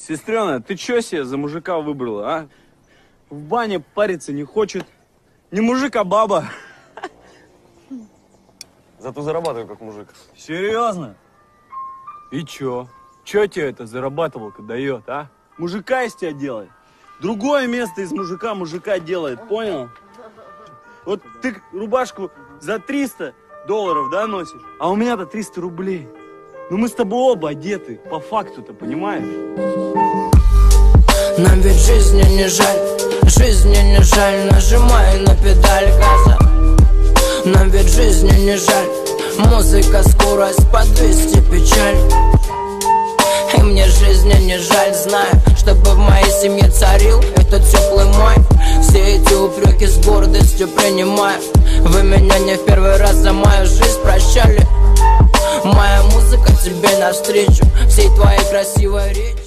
Сестрена, ты чё себе за мужика выбрала, а? В бане париться не хочет. Не мужик, а баба. Зато зарабатываю как мужик. Серьезно? И чё? Чё тебе это зарабатывалка дает, а? Мужика из тебя делает. Другое место из мужика делает, понял? Вот ты рубашку за $300, да, носишь? А у меня-то 300 рублей. Ну мы с тобой оба одеты, по факту-то, понимаешь? Нам ведь жизни не жаль, нажимай на педаль газа. Нам ведь жизни не жаль, музыка, скорость, подвести печаль. И мне жизни не жаль, знаю, чтобы в моей семье царил этот теплый май. Все эти упреки с гордостью принимаю. Вы меня не в первый раз за мою жизнь прощали. Моя музыка тебе навстречу, всей твоей красивой речи.